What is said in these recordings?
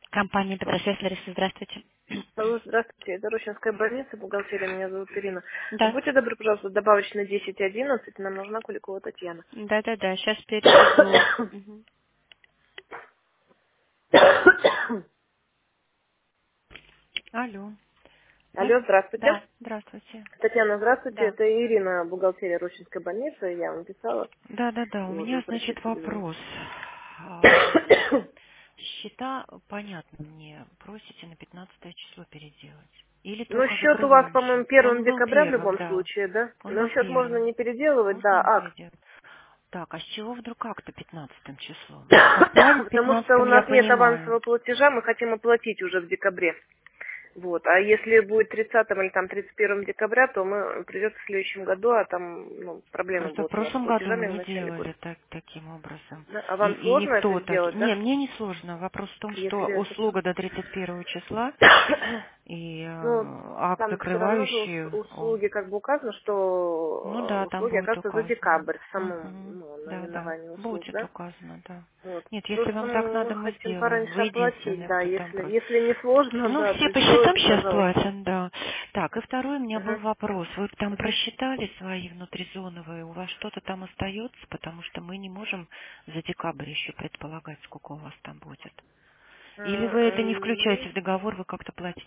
Компания Добросвет, Лариса, здравствуйте. Алло, здравствуйте, это Рощинская больница, бухгалтерия, меня зовут Ирина. Да, Будьте добры, пожалуйста, добавочь на 10:11, нам нужна Куликова Татьяна. да, сейчас переведу. Мгм. Алло. Да, Алло, здравствуйте. да, здравствуйте. Татьяна, здравствуйте, Да, это Ирина, бухгалтерия Рощинской больницы, я вам писала, да. У вот, меня, вы значит, просили перезвонить. вопрос. А, Счета, понятно мне, просите на 15 число переделать. Или Ну, только счет у вас, по-моему, закрывающий? первым Он был декабря в первым, любом да. случае, да? Он Но был счет можно первым. не переделывать, да, Можно акт. переделать. Так, а с чего вдруг как-то 15 числом? Отправить Потому что у 15 я нас нет понимаю. авансового платежа, мы хотим оплатить уже в декабре. Вот. А если будет 30 или там 31 декабря, то мы придется в следующем году, а там проблемы Просто в будут у нас с прошлом году мы платежами в не начале года. делали таким образом. Да? А И, вам и сложно это никто так... сделать, Не, да? мне не сложно. Вопрос в том, что Если это... услуга до 31 числа и Ну, акт там все равно же закрывающий, услуги как бы указано, ну что да, там услуги будет оказываются за указано. декабрь в самом Мгм. Да, наименовании услуг, будет да? указано, да. Вот. Нет, если Просто вам так мы надо, мы хотим сделаем. пораньше Вы оплатить, единственный, да, кто там если, просит. если не сложно, Ну, да, все то по счетам сделайте, сейчас пожалуйста. платят, да. Так, и второй у меня был Мгм. вопрос. Вы там Мгм. просчитали свои внутризоновые? У вас что-то там остается? Потому что мы не можем за декабрь еще предполагать, сколько у вас там будет. Или вы это не включаете в договор, вы как-то платите...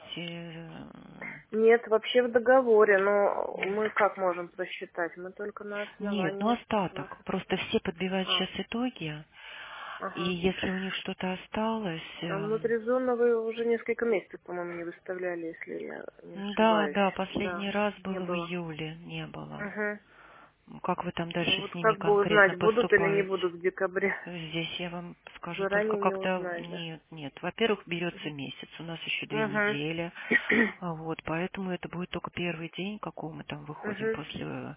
Нет, вообще в договоре, но мы как можем просчитать? Мы только на Нет, ну основании... остаток. Просто все подбивают А, сейчас итоги, и ага. если у них что-то осталось... А внутризоновые уже несколько месяцев, по-моему, не выставляли, если я не Да, ошибаюсь. да, Да, последний раз не было в было. июле, не было. Угу. Как вы там дальше Вот с ними как бы конкретно узнать, будут или не поступаете? будут в декабре? Здесь я вам скажу только, Заранее не когда... узнать, да? Нет. Во-первых, берется месяц, у нас еще 2 недели. Угу. Вот, поэтому это будет только первый день, какого мы там выходим Угу. после...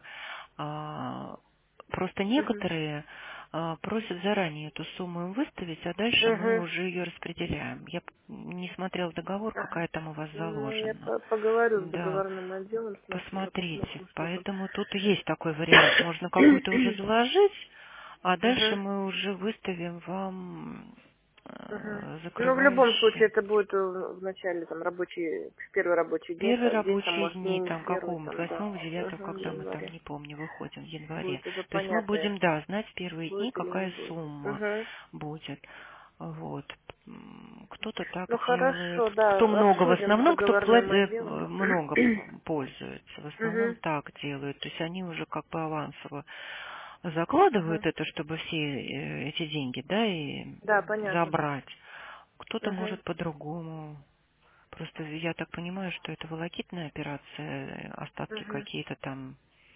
Просто Угу. некоторые просят заранее эту сумму им выставить, а дальше мы Угу. уже ее распределяем. Я не смотрела договор, Ага. какая там у вас Ну, я заложена. поговорю с Да. договорным отделом с нашим, да, Посмотрите. посмотрим, что там. Поэтому тут есть такой вариант. Можно какую-то уже заложить, а дальше Угу. мы уже выставим вам Угу. Ну, в любом случае, закрывающий. это будет в начале, там, рабочий, в первый рабочий Первые день, там, рабочие может, дни, не в там, первый, какого-нибудь, там, да, 8 девятого, когда мы там, январе. не помню, выходим в январе. Будет уже То есть мы понятно, будем, да, знать в первые дни, будет или не какая будет. сумма Угу. будет. Вот. Кто-то так Ну, делает, хорошо, кто да, много в обсудим с основном, кто договорным отделом. много пользуется, в основном Угу. так делают. То есть они уже как бы авансово Угу. закладывают это, чтобы все эти деньги, да, и Да, понятно. забрать. Кто-то Угу. может по-другому. Просто я так понимаю, что это волокитная операция, остатки Угу. какие-то там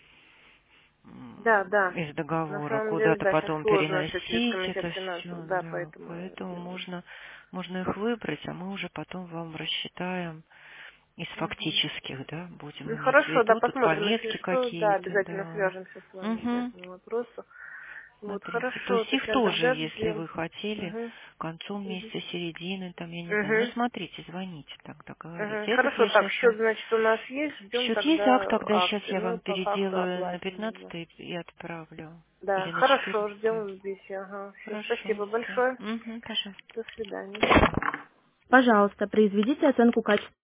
Да, да. из На договора самом деле, куда-то да, сейчас потом сложно все через переносить, комитет это финансов, все, да, да. поэтому Поэтому делаем. можно их выбрать, а мы уже потом вам рассчитаем из Угу. фактических, да, будем Ну, иметь в хорошо, да, виду, тут посмотрим, если пометки что, да, какие-то, обязательно да. свяжемся с вами по Угу. этому вопросу. Вот, Смотрите. То хорошо, есть их Татьяна, тоже, тогда если ждем. вы хотели, Угу. к концу Угу. месяца, середины, там, я не знаю, ну Угу. смотрите, звоните тогда, говорите. Угу. Этот Хорошо, я так, сейчас счет, вам... значит, у нас есть, ждем Счет есть, акт тогда тогда сейчас акции. я Мы вам по факту переделаю на оплатим уже. 15 и отправлю. Да, Или на хорошо, 14. ждем в БИСе. Ага, все, Хорошо, спасибо все. большое. Угу, пожалуйста. До свидания. Пожалуйста, произведите оценку качества.